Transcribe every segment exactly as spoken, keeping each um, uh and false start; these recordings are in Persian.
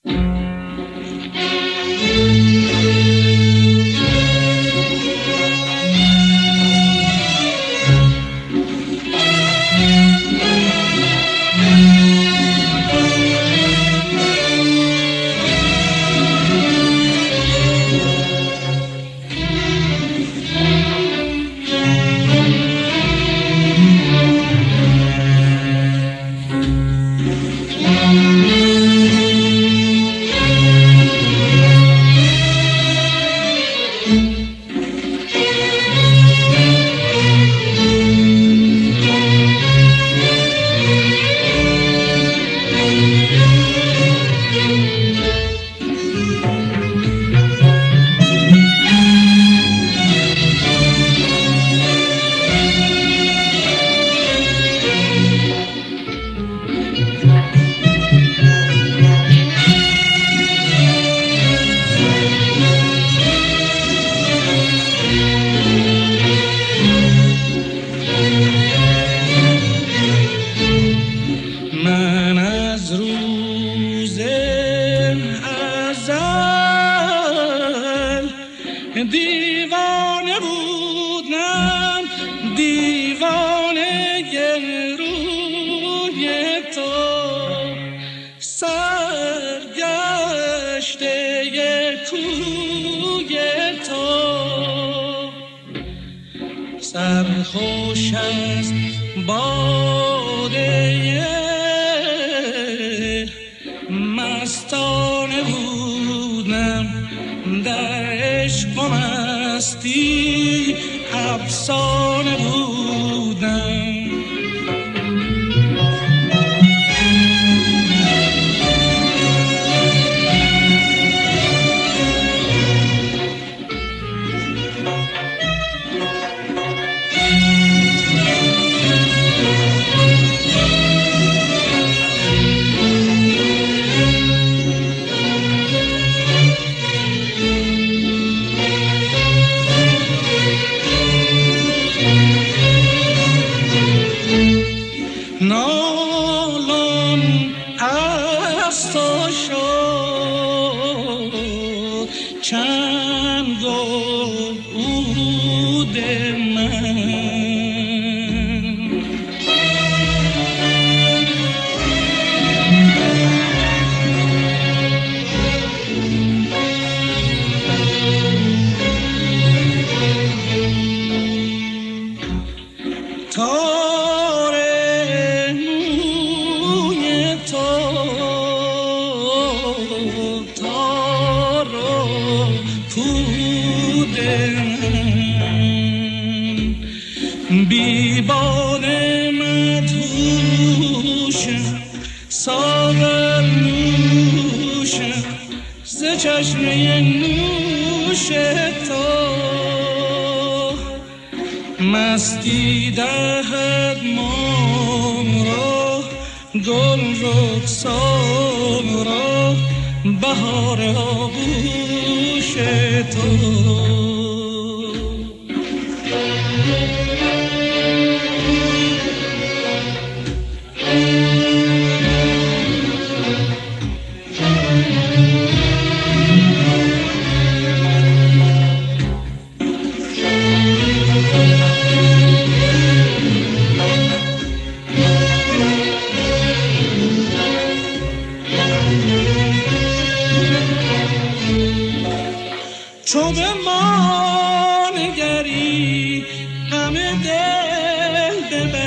دیوانه بودم، دیوانه روی تو، سرگشته کوی تو، سرخوش از باده مستانه بودم، در عشق و مستی افسانه بودم. نالان از تو شد چنگ و عود من، تار موی تو، تار و پود من، بی باد مدهوشم، ساغر نوشم ز چشمه نوش تو، مستی دهد مام را، گل رخسار را، بهار آغوش تو. چو به ما نگری غم دل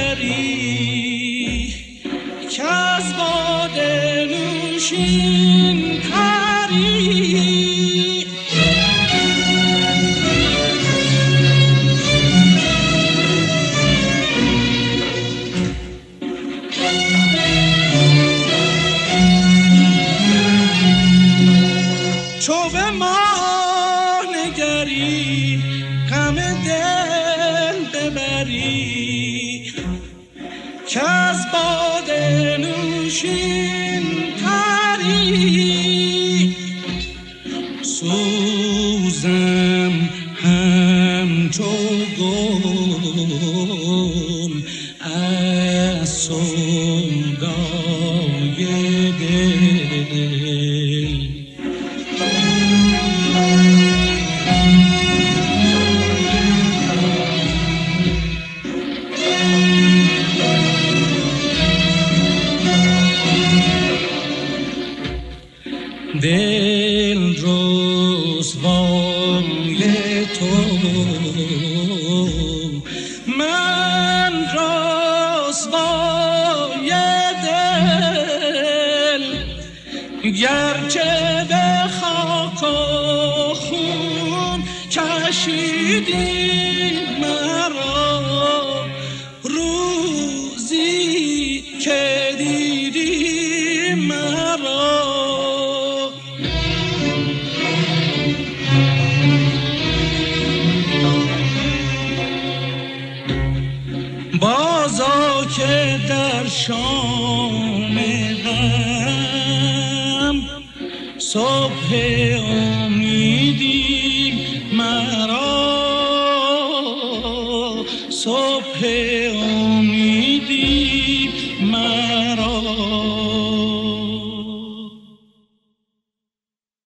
ببری، که از باده نوشین پری، چو به ما نگری غم دل ببری، که از باده نوشین پری، سوزم همچو گل از سودای دل. دل رسوای تو، من رسوای دل، گرچه به خاک و خون کشیدی مرا، روزی که دیدی مرا. بازا که در شام غم صبح امیدی مرا، صبح امیدی مرا.